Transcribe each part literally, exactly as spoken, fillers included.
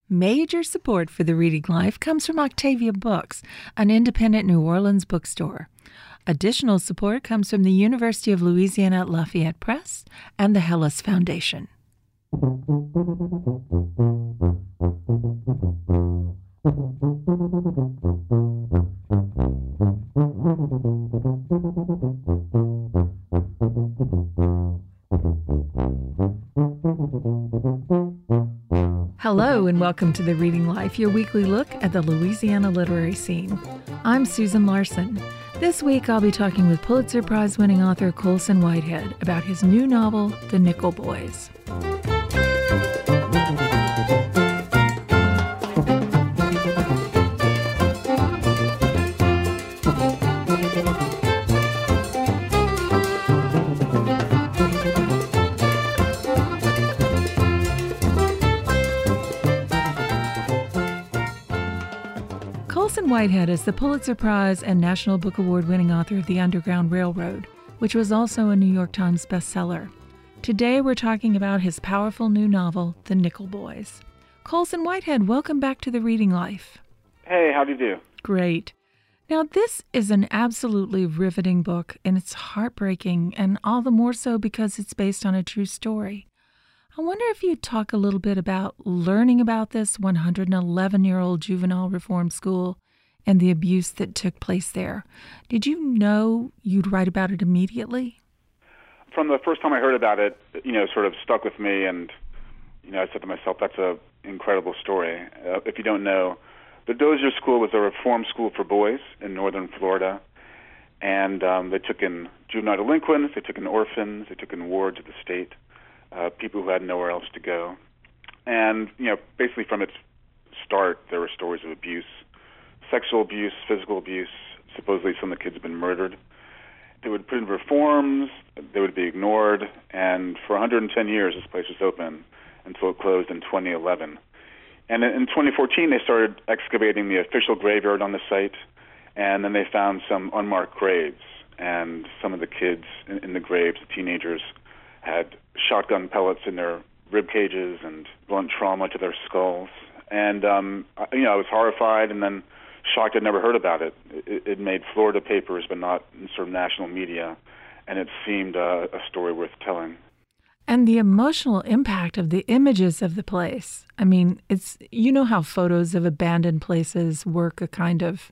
Major support for the Reading Life comes from Octavia Books, an independent New Orleans bookstore. Additional support comes from the University of Louisiana at Lafayette Press and the Hellas Foundation. Hello and welcome to The Reading Life, your weekly look at the Louisiana literary scene. I'm Susan Larson. This week I'll be talking with Pulitzer Prize-winning author Colson Whitehead about his new novel, The Nickel Boys. Colson Whitehead is the Pulitzer Prize and National Book Award winning author of The Underground Railroad, which was also a New York Times bestseller. Today we're talking about his powerful new novel, The Nickel Boys. Colson Whitehead, welcome back to The Reading Life. Hey, how do you do? Great. Now, this is an absolutely riveting book, and it's heartbreaking, and all the more so because it's based on a true story. I wonder if you'd talk a little bit about learning about this one hundred eleven-year-old juvenile reform school and the abuse that took place there. Did you know you'd write about it immediately? From the first time I heard about it, you know, sort of stuck with me, and, you know, I said to myself, that's an incredible story. Uh, if you don't know, the Dozier School was a reform school for boys in northern Florida, and um, they took in juvenile delinquents, they took in orphans, they took in wards of the state. Uh, people who had nowhere else to go. And, you know, basically from its start, there were stories of abuse, sexual abuse, physical abuse. Supposedly some of the kids had been murdered. They would put in reforms, they would be ignored, and for one hundred ten years this place was open until it closed in twenty eleven. And in twenty fourteen they started excavating the official graveyard on the site, and then they found some unmarked graves. And some of the kids in, in the graves, the teenagers, had shotgun pellets in their rib cages and blunt trauma to their skulls. And, um, you know, I was horrified and then shocked I'd never heard about it. It, it made Florida papers, but not in sort of national media, and it seemed uh, a story worth telling. And the emotional impact of the images of the place. I mean, it's, you know how photos of abandoned places work a kind of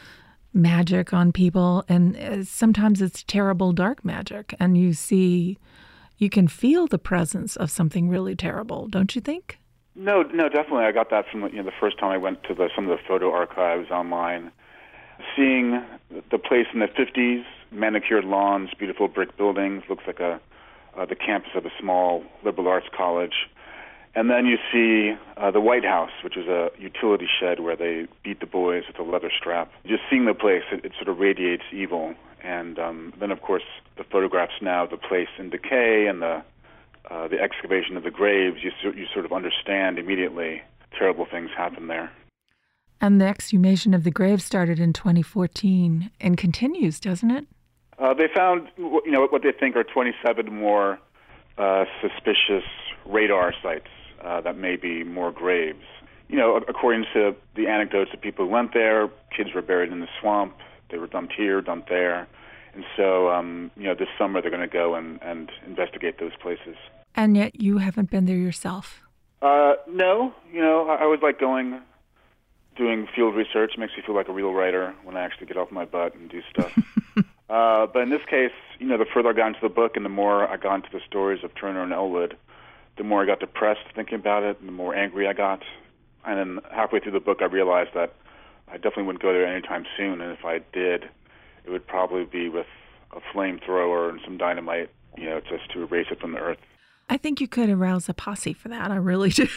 magic on people, and sometimes it's terrible dark magic, and you see... You can feel the presence of something really terrible, don't you think? No, no, definitely. I got that from you know the first time I went to the, some of the photo archives online. Seeing the place in the fifties, manicured lawns, beautiful brick buildings, looks like a uh, the campus of a small liberal arts college. And then you see uh, the White House, which is a utility shed where they beat the boys with a leather strap. Just seeing the place, it, it sort of radiates evil. And um, then, of course, the photographs now, the place in decay and the uh, the excavation of the graves, you, you sort of understand immediately terrible things happen there. And the exhumation of the graves started in twenty fourteen and continues, doesn't it? Uh, they found, you know, what they think are twenty-seven more uh, suspicious radar sites uh, that may be more graves. You know, according to the anecdotes of people who went there, kids were buried in the swamp. They were dumped here, dumped there. And so, um, you know, this summer they're going to go and, and investigate those places. And yet you haven't been there yourself? Uh, no. You know, I, I always like going, doing field research. It makes me feel like a real writer when I actually get off my butt and do stuff. uh, but in this case, you know, the further I got into the book and the more I got into the stories of Turner and Elwood, the more I got depressed thinking about it and the more angry I got. And then halfway through the book, I realized that I definitely wouldn't go there anytime soon, and if I did, it would probably be with a flamethrower and some dynamite, you know, just to erase it from the earth. I think you could arouse a posse for that. I really do.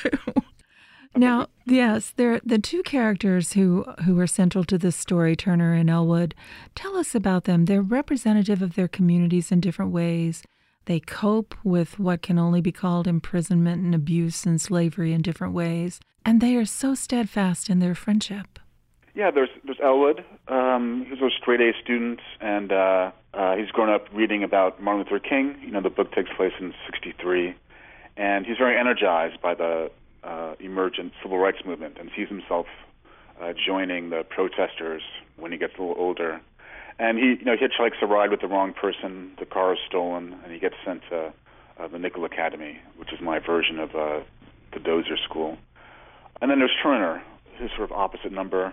Now, yes, there the two characters who who are central to this story, Turner and Elwood. Tell us about them. They're representative of their communities in different ways. They cope with what can only be called imprisonment and abuse and slavery in different ways, and they are so steadfast in their friendship. Yeah, there's there's Elwood. Um, he's a straight-A student, and uh, uh, he's grown up reading about Martin Luther King. You know, the book takes place in sixty-three, and he's very energized by the uh, emergent civil rights movement and sees himself uh, joining the protesters when he gets a little older. And he, you know, hitchhikes a ride with the wrong person. The car is stolen, and he gets sent to uh, the Nickel Academy, which is my version of uh, the Dozier School. And then there's Turner, his sort of opposite number,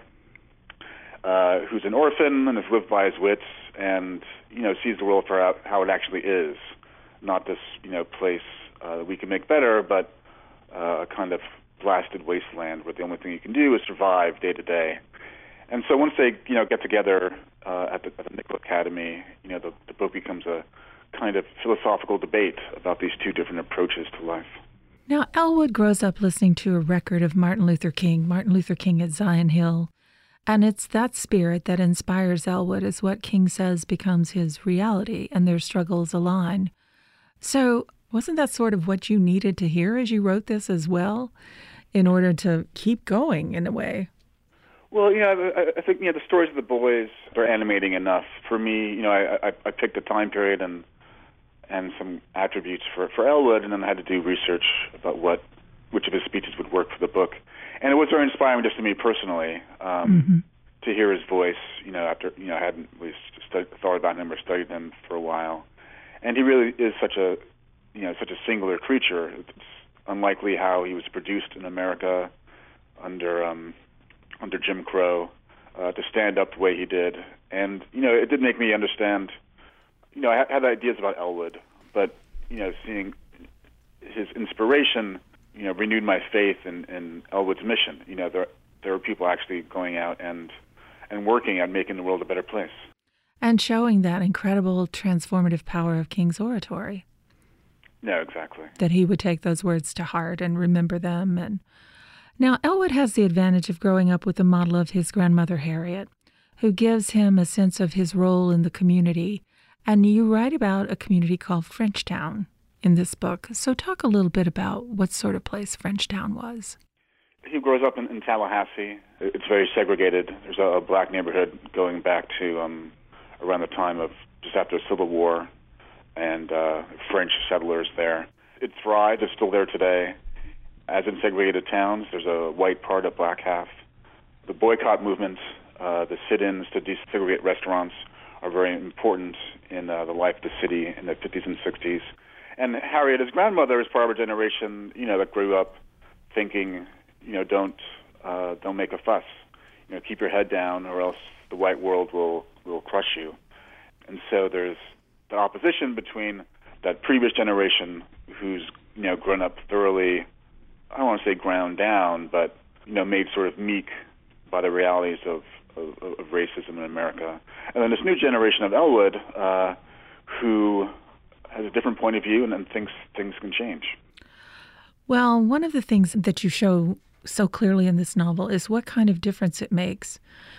uh, who's an orphan and has lived by his wits, and you know sees the world for how, how it actually is, not this you know place uh, that we can make better, but uh, a kind of blasted wasteland where the only thing you can do is survive day to day. And so once they you know get together uh, at the, at the Nickel Academy, you know the, the book becomes a kind of philosophical debate about these two different approaches to life. Now, Elwood grows up listening to a record of Martin Luther King, Martin Luther King at Zion Hill. And it's that spirit that inspires Elwood as what King says becomes his reality, and their struggles align. So wasn't that sort of what you needed to hear as you wrote this as well, in order to keep going in a way? Well, you know, I, I think, you know, the stories of the boys are animating enough. For me, you know, I, I, I picked a time period and and some attributes for, for Elwood, and then I had to do research about what which of his speeches would work for the book. And it was very inspiring just to me personally um, mm-hmm. to hear his voice, you know, after, you know, I hadn't really studied, thought about him or studied him for a while. And he really is such a, you know, such a singular creature. It's unlikely how he was produced in America under um, under Jim Crow uh, to stand up the way he did. And, you know, it did make me understand, you know, I had ideas about Elwood, but, you know, seeing his inspiration, you know, renewed my faith in, in Elwood's mission. You know, there there are people actually going out and and working at making the world a better place. And showing that incredible transformative power of King's oratory. No, exactly. That he would take those words to heart and remember them. And now, Elwood has the advantage of growing up with the model of his grandmother, Harriet, who gives him a sense of his role in the community. And you write about a community called Frenchtown in this book. So talk a little bit about what sort of place Frenchtown was. He grows up in, in Tallahassee. It's very segregated. There's a, a black neighborhood going back to um, around the time of just after the Civil War, and uh, French settlers there. It thrived. It's still there today. As in segregated towns, there's a white part, a black half. The boycott movement, uh, the sit-ins to desegregate restaurants are very important in uh, the life of the city in the fifties and sixties. And Harriet, his grandmother, is part of a generation, you know, that grew up thinking, you know, don't uh, don't make a fuss. You know, keep your head down, or else the white world will will crush you. And so there's the opposition between that previous generation, who's you know grown up thoroughly, I don't want to say ground down, but you know made sort of meek by the realities of of, of racism in America, and then this new generation of Elwood, uh, who has a different point of view and, and thinks things can change. Well, one of the things that you show so clearly in this novel is what kind of difference it makes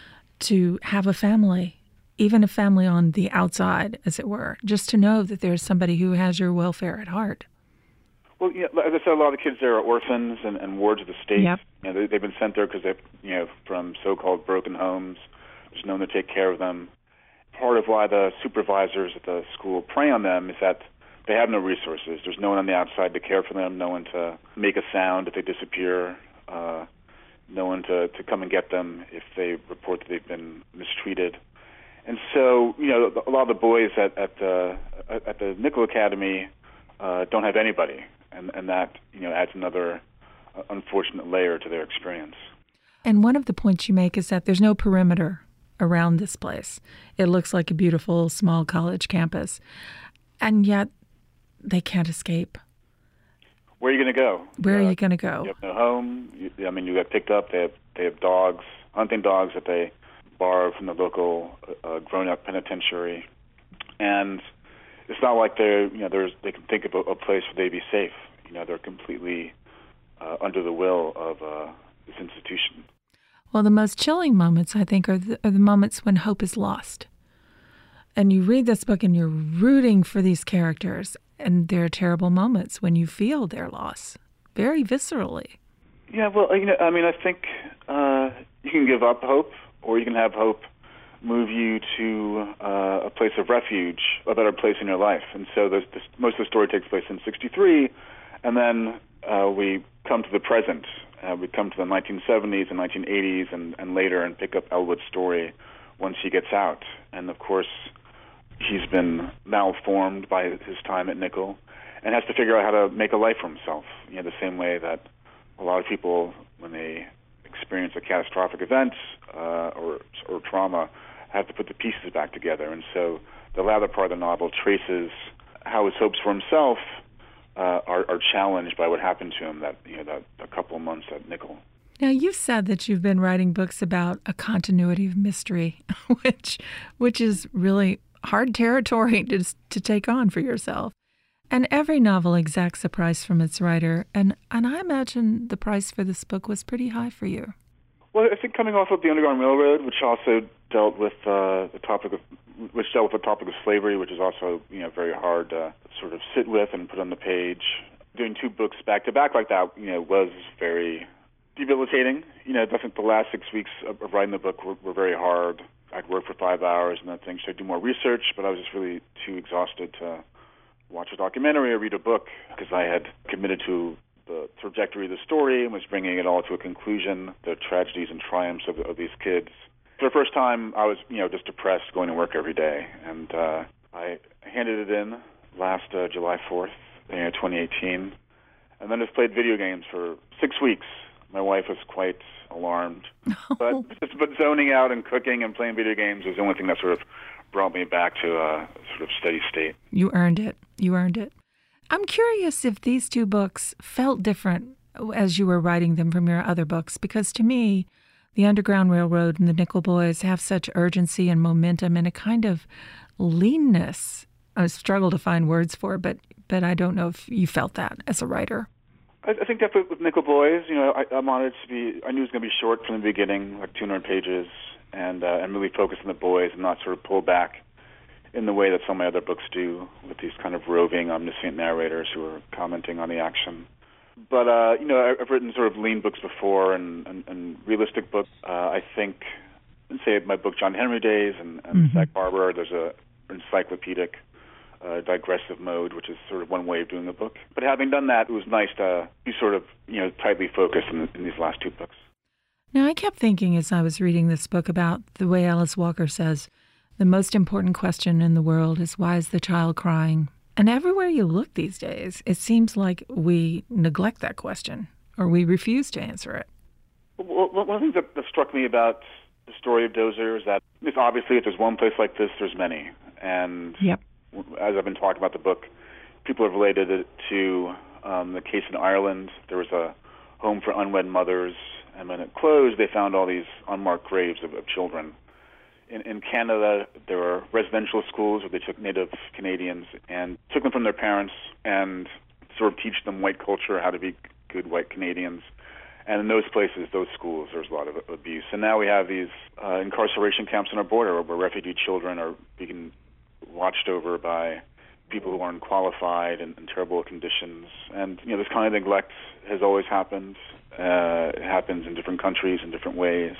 to have a family, even a family on the outside, as it were, just to know that there's somebody who has your welfare at heart. Well, you know, as I said, a lot of the kids there are orphans and, and wards of the state. Yep. You know, they, they've been sent there because they've, you know, from so-called broken homes. There's no one to take care of them. Part of why the supervisors at the school prey on them is that they have no resources. There's no one on the outside to care for them, no one to make a sound if they disappear, uh, no one to, to come and get them if they report that they've been mistreated. And so, you know, a lot of the boys at, at, the, at the Nickel Academy uh, don't have anybody. And, and that, you know, adds another uh, unfortunate layer to their experience. And one of the points you make is that there's no perimeter around this place. It looks like a beautiful small college campus. And yet they can't escape. Where are you going to go? Where uh, are you going to go? You have no home. You, I mean, you got picked up. They have, they have dogs, hunting dogs that they borrow from the local uh, grown-up penitentiary. And it's not like they're, you know, there's, they can think of a, a place where they'd be safe. You know, they're completely uh, under the will of uh, this institution. Well, the most chilling moments, I think, are the, are the moments when hope is lost. And you read this book and you're rooting for these characters, and there are terrible moments when you feel their loss, very viscerally. Yeah, well, you know, I mean, I think uh, you can give up hope, or you can have hope move you to uh, a place of refuge, a better place in your life. And so this, this, most of the story takes place in sixty-three, and then uh, we come to the present. Uh, we come to the nineteen seventies and nineteen eighties and, and later and pick up Elwood's story once he gets out. And, of course, he's been malformed by his time at Nickel and has to figure out how to make a life for himself, you know, the same way that a lot of people, when they experience a catastrophic event uh, or, or trauma, have to put the pieces back together. And so the latter part of the novel traces how his hopes for himself uh, are, are challenged by what happened to him that, you know, that a couple of months at Nickel. Now, you've said that you've been writing books about a continuity of mystery, which which is really hard territory to, to take on for yourself. And every novel exacts a price from its writer, and, and I imagine the price for this book was pretty high for you. Well, I think coming off of the Underground Railroad, which also dealt with uh, the topic of, which dealt with the topic of slavery, which is also, you know, very hard to sort of sit with and put on the page. Doing two books back to back like that, you know, was very debilitating. You know, I think the last six weeks of, of writing the book were, were very hard. I'd work for five hours and then things. So I'd do more research, but I was just really too exhausted to watch a documentary or read a book because I had committed to the trajectory of the story and was bringing it all to a conclusion, the tragedies and triumphs of, of these kids. For the first time, I was, you know, just depressed going to work every day. And uh, I handed it in last uh, July fourth, you know, twenty eighteen, and then just played video games for six weeks. My wife was quite alarmed. But but zoning out and cooking and playing video games was the only thing that sort of brought me back to a sort of steady state. You earned it. You earned it. I'm curious if these two books felt different as you were writing them from your other books, because to me, The Underground Railroad and The Nickel Boys have such urgency and momentum and a kind of leanness. I struggle to find words for it, but, but I don't know if you felt that as a writer. I, I think definitely with Nickel Boys, you know, I, I wanted it to be, I knew it was going to be short from the beginning, like two hundred pages, and uh, and really focus on the boys and not sort of pull back in the way that some of my other books do with these kind of roving, omniscient narrators who are commenting on the action. But, uh, you know, I've written sort of lean books before and, and, and realistic books. Uh, I think, say, my book John Henry Days and, and Mm-hmm. Sag Harbor, there's a encyclopedic uh, digressive mode, which is sort of one way of doing the book. But having done that, it was nice to be sort of, you know, tightly focused in, in these last two books. Now, I kept thinking as I was reading this book about the way Alice Walker says, the most important question in the world is, why is the child crying? And everywhere you look these days, it seems like we neglect that question or we refuse to answer it. Well, one of the things that, that struck me about the story of Dozier is that it's obviously if there's one place like this, there's many. And yep. As I've been talking about the book, people have related it to um, the case in Ireland. There was a home for unwed mothers, and when it closed, they found all these unmarked graves of, of children. In, in Canada, there were residential schools where they took Native Canadians and took them from their parents and sort of teach them white culture, how to be good white Canadians. And in those places, those schools, there's a lot of abuse. And now we have these uh, incarceration camps on our border where refugee children are being watched over by people who aren't qualified and in terrible conditions. And, you know, this kind of neglect has always happened. Uh, it happens in different countries in different ways.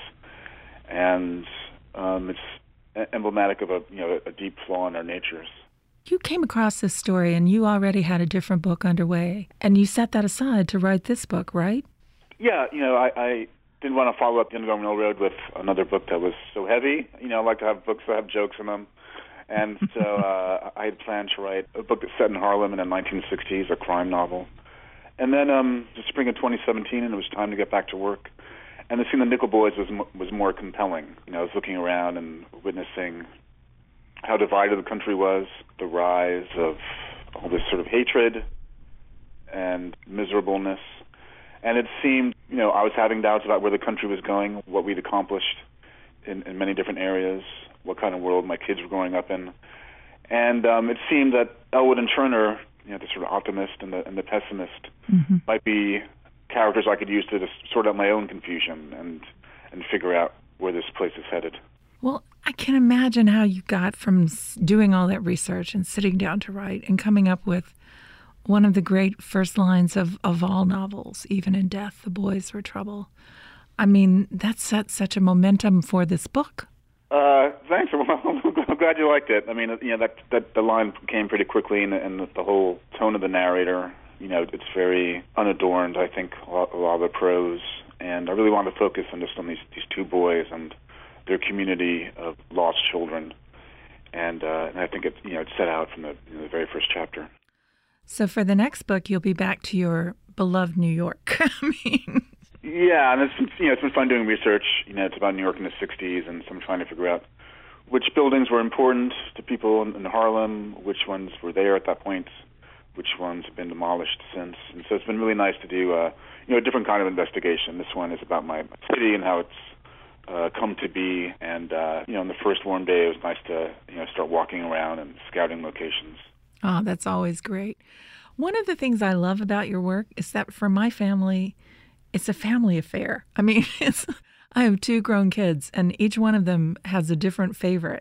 And Um, it's emblematic of a you know a deep flaw in our natures. You came across this story and you already had a different book underway, and you set that aside to write this book, right? Yeah, you know, I, I didn't want to follow up The Underground Railroad with another book that was so heavy. You know, I like to have books that have jokes in them. And so uh, I had planned to write a book that's set in Harlem in the nineteen sixties, a crime novel. And then um, the spring of twenty seventeen, and it was time to get back to work. And the scene of the Nickel Boys was was more compelling. You know, I was looking around and witnessing how divided the country was, the rise of all this sort of hatred and miserableness. And it seemed, you know, I was having doubts about where the country was going, what we'd accomplished in, in many different areas, what kind of world my kids were growing up in. And um, it seemed that Elwood and Turner, you know, the sort of optimist and the, and the pessimist, mm-hmm. might be characters I could use to just sort out my own confusion and and figure out where this place is headed. Well, I can imagine how you got from doing all that research and sitting down to write and coming up with one of the great first lines of, of all novels, Even in Death, the boys were trouble. I mean, that set such a momentum for this book. Uh, thanks. Well, I'm glad you liked it. I mean, you know, that, that the line came pretty quickly, and, and the whole tone of the narrator You know, it's very unadorned, I think, a lot, a lot of the prose. And I really wanted to focus on just on these, these two boys and their community of lost children. And, uh, and I think it, you know, it's set out from the, you know, the very first chapter. So for the next book, you'll be back to your beloved New York. I mean, yeah, and it's been, you know, it's been fun doing research. You know, it's about New York in the sixties, and so I'm trying to figure out which buildings were important to people in, in Harlem, which ones were there at that point, which ones have been demolished since. And so it's been really nice to do, uh, you know, a different kind of investigation. This one is about my city and how it's uh, come to be. And, uh, you know, on the first warm day, it was nice to, you know, start walking around and scouting locations. Oh, that's always great. One of the things I love about your work is that for my family, it's a family affair. I mean, it's, I have two grown kids, and each one of them has a different favorite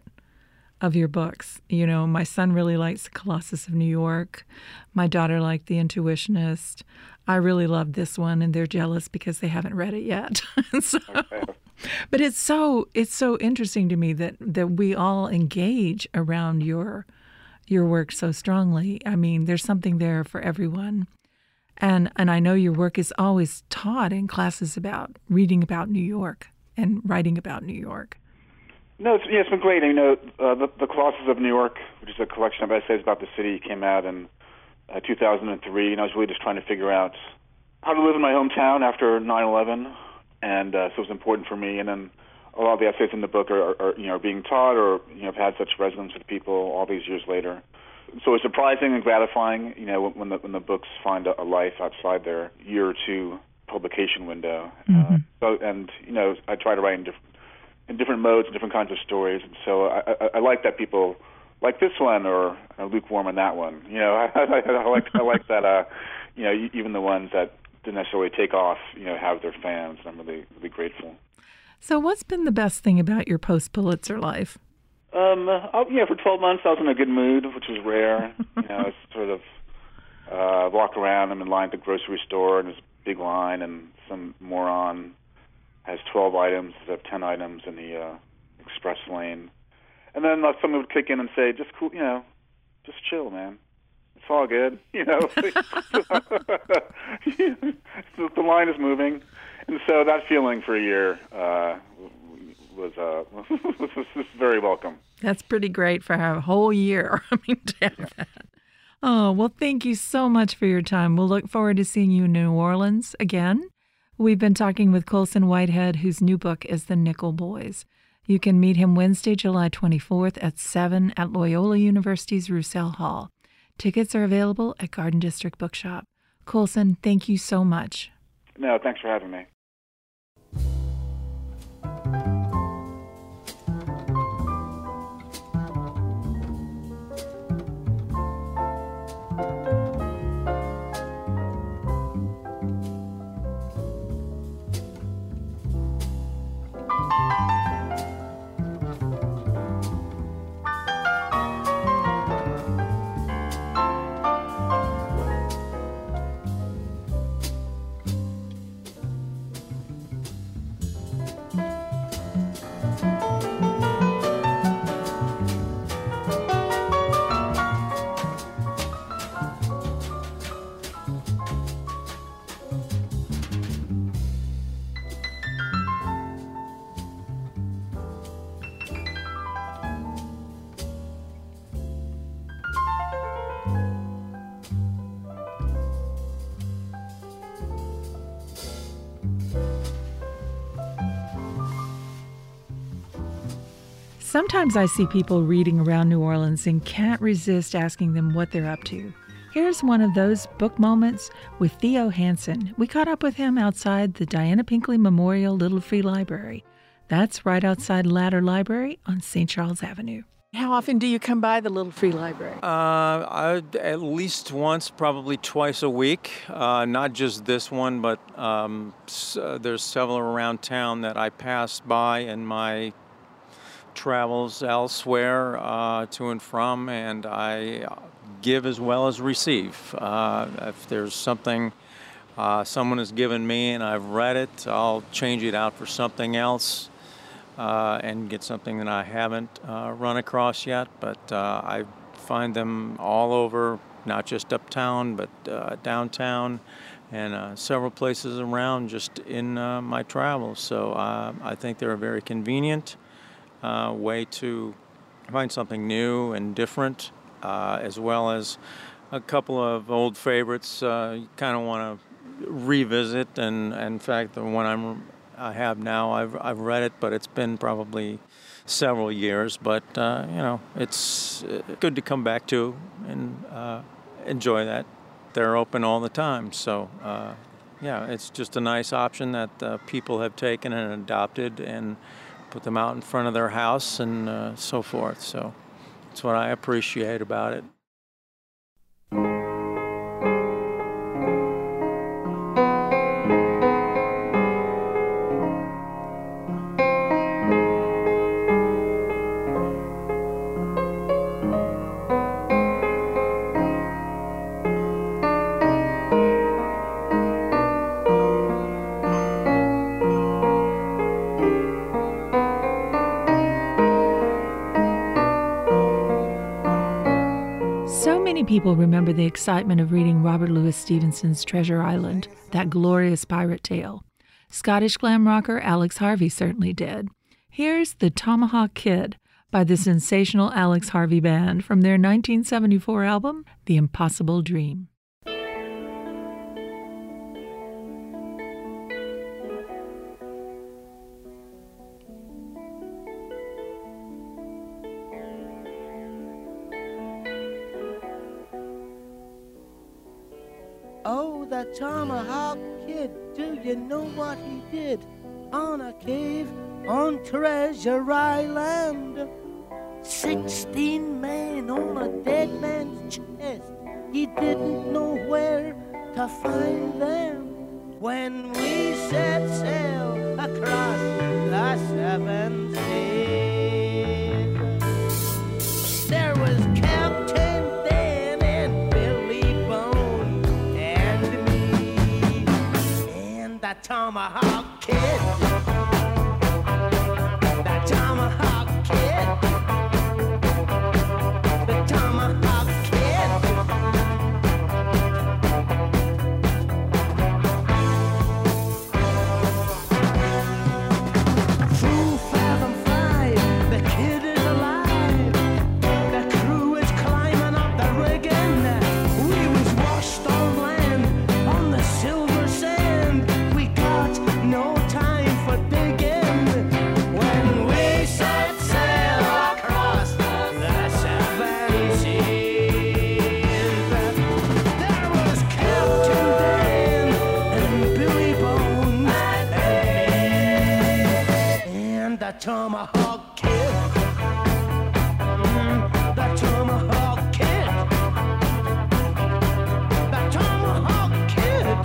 of your books. You know, my son really likes The Colossus of New York. My daughter liked The Intuitionist. I really love this one, and they're jealous because they haven't read it yet. so, Okay. but it's so it's so interesting to me that that we all engage around your your work so strongly. I mean, there's something there for everyone. And and I know your work is always taught in classes about reading about New York and writing about New York. No, it's, yeah, it's been great. You know, uh, the, the Colossus of New York, which is a collection of essays about the city, came out in uh, two thousand three, and I was really just trying to figure out how to live in my hometown after nine eleven, and uh, so it was important for me. And then a lot of the essays in the book are, are you know, being taught or, you know, have had such resonance with people all these years later. So it's surprising and gratifying, you know, when the when the books find a, a life outside their year or two publication window. Mm-hmm. Uh, so, and you know, I try to write in different in different modes, different kinds of stories, and so I, I, I like that people like this one or are lukewarm on that one. You know, I, I, I like I like that. Uh, you know, even the ones that didn't necessarily take off, you know, have their fans, and I'm really really grateful. So, what's been the best thing about your post-Pulitzer life? Um, uh, yeah, for twelve months I was in a good mood, which was rare. You know, it's sort of uh, walk around. I'm in line at the grocery store, and there's a big line, and some moron has twelve items, instead of ten items in the uh, express lane. And then uh, someone would kick in and say, "Just cool, you know, just chill, man. It's all good." You know, the line is moving, and so that feeling for a year uh, was uh, was, was very welcome. That's pretty great for a whole year. I mean, to have that. Oh, well, thank you so much for your time. We'll look forward to seeing you in New Orleans again. We've been talking with Colson Whitehead, whose new book is The Nickel Boys. You can meet him Wednesday, July twenty-fourth at seven at Loyola University's Roussel Hall. Tickets are available at Garden District Bookshop. Colson, thank you so much. No, thanks for having me. Sometimes I see people reading around New Orleans and can't resist asking them what they're up to. Here's one of those book moments with Theo Hansen. We caught up with him outside the Diana Pinkley Memorial Little Free Library. That's right outside Ladder Library on Saint Charles Avenue. How often do you come by the Little Free Library? Uh, I, at least once, probably twice a week. Uh, not just this one, but um, s- uh, there's several around town that I pass by in my travels elsewhere uh, to and from, and I give as well as receive. Uh, if there's something uh, someone has given me and I've read it, I'll change it out for something else uh, and get something that I haven't uh, run across yet. But uh, I find them all over not just uptown, but uh, downtown, and uh, several places around just in uh, my travels. So uh, I think they're a very convenient uh, way to find something new and different, uh, as well as a couple of old favorites uh, you kind of want to revisit. And, and in fact, the one I'm, I have now, I've, I've read it, but it's been probably several years. But, uh, you know, it's good to come back to and uh, enjoy that. They're open all the time. So, uh, yeah, it's just a nice option that uh, people have taken and adopted and put them out in front of their house and uh, so forth. So that's what I appreciate about it. People remember the excitement of reading Robert Louis Stevenson's Treasure Island, that glorious pirate tale. Scottish glam rocker Alex Harvey certainly did. Here's The Tomahawk Kid by the sensational Alex Harvey Band from their nineteen seventy-four album, The Impossible Dream. Oh, the Tomahawk Kid, do you know what he did on a cave on Treasure Island? Sixteen men on a dead man's chest. He didn't know where to find them. When we set sail across the seven seas, there was Captain Ben and Billy Bone and me and the Tomahawk Kid. The Tomahawk Kid. The Tomahawk Kid. Full fathom five, the kid is alive. The crew is climbing up the rigging. We was washed on land on the silver sand. We got no time for digging. When we set sail across the seven seas, there was Captain Dan and Billy Bones and me and the Tomahawk Kid. Mm, the Tomahawk Kid. The Tomahawk Kid.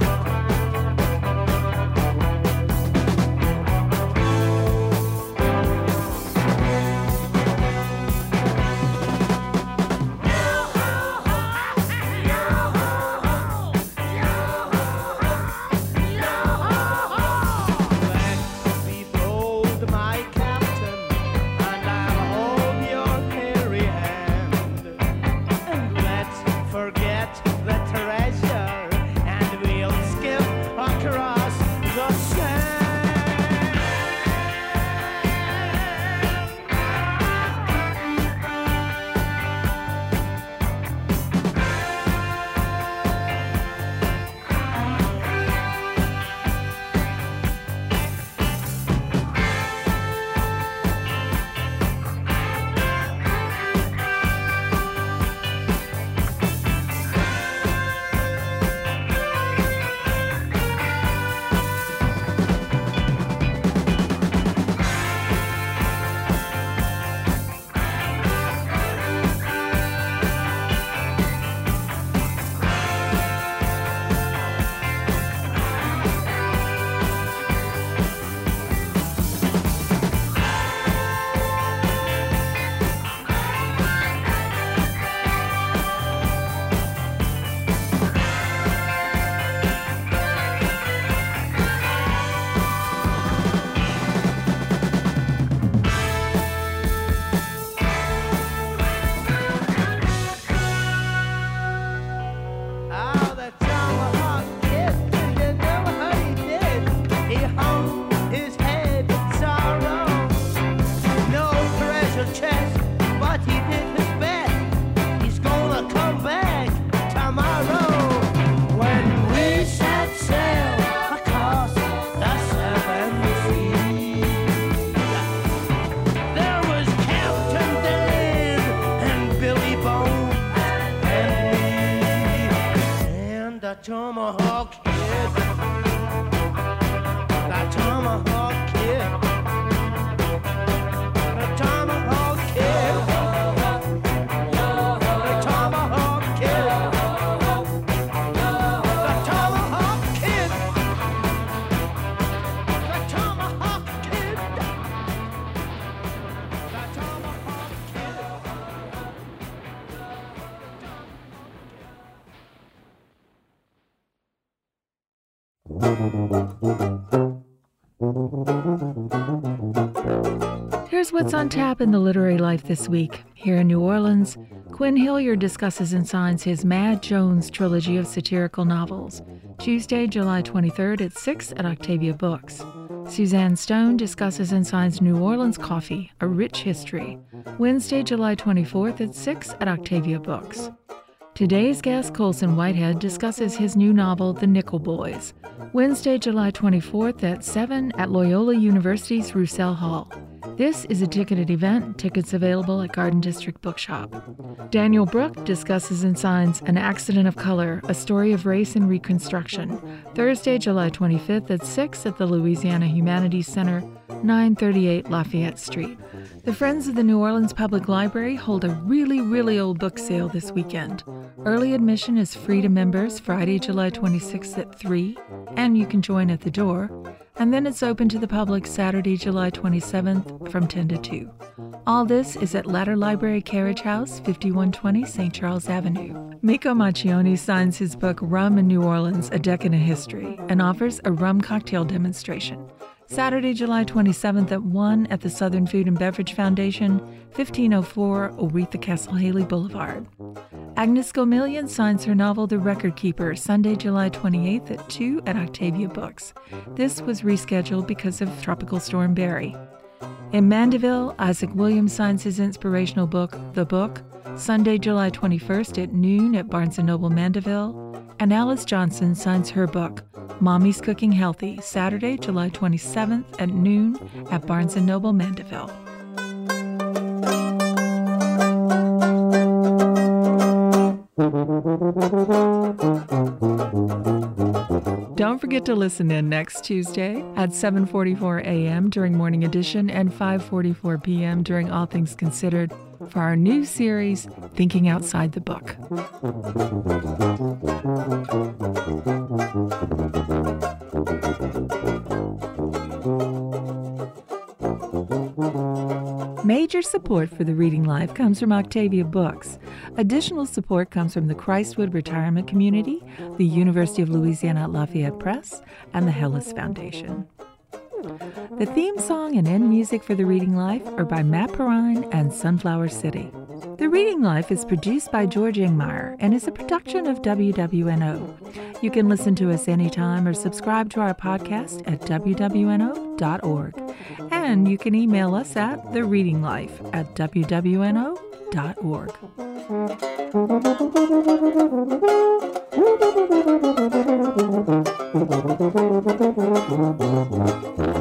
Be bold, my captain, and I'll hold your hairy hand. Here's what's on tap in the literary life this week. Here in New Orleans, Quinn Hilliard discusses and signs his Mad Jones trilogy of satirical novels. Tuesday, July twenty-third at six at Octavia Books. Suzanne Stone discusses and signs New Orleans Coffee, A Rich History. Wednesday, July twenty-fourth at six at Octavia Books. Today's guest, Colson Whitehead, discusses his new novel, The Nickel Boys. Wednesday, July twenty-fourth at seven at Loyola University's Roussel Hall. This is a ticketed event, tickets available at Garden District Bookshop. Daniel Brooke discusses and signs An Accident of Color, A Story of Race and Reconstruction. Thursday, July twenty-fifth at six at the Louisiana Humanities Center, nine thirty-eight Lafayette Street. The Friends of the New Orleans Public Library hold a really, really old book sale this weekend. Early admission is free to members Friday, July twenty-sixth at three, and you can join at the door. And then it's open to the public Saturday, July twenty-seventh from ten to two. All this is at Ladder Library Carriage House, fifty-one twenty Saint Charles Avenue. Miko Macchione signs his book Rum in New Orleans, A Decadent History, and offers a rum cocktail demonstration. Saturday, July twenty-seventh at one at the Southern Food and Beverage Foundation, fifteen oh four Oretha Castle Haley Boulevard. Agnes Gomillion signs her novel The Record Keeper, Sunday, July twenty-eighth at two at Octavia Books. This was rescheduled because of Tropical Storm Barry. In Mandeville, Isaac Williams signs his inspirational book, The Book, Sunday, July twenty-first at noon at Barnes and Noble Mandeville. And Alice Johnson signs her book, Mommy's Cooking Healthy, Saturday, July twenty-seventh at noon at Barnes and Noble Mandeville. Don't forget to listen in next Tuesday at seven forty-four a.m. during Morning Edition and five forty-four p.m. during All Things Considered for our new series, Thinking Outside the Book. Major support for the Reading Life comes from Octavia Books. Additional support comes from the Christwood Retirement Community, the University of Louisiana at Lafayette Press, and the Hellis Foundation. The theme song and end music for The Reading Life are by Matt Perrine and Sunflower City. The Reading Life is produced by George Ingmeyer and is a production of W W N O. You can listen to us anytime or subscribe to our podcast at w w n o dot org. And you can email us at thereadinglife at w w n o dot org. Thank you.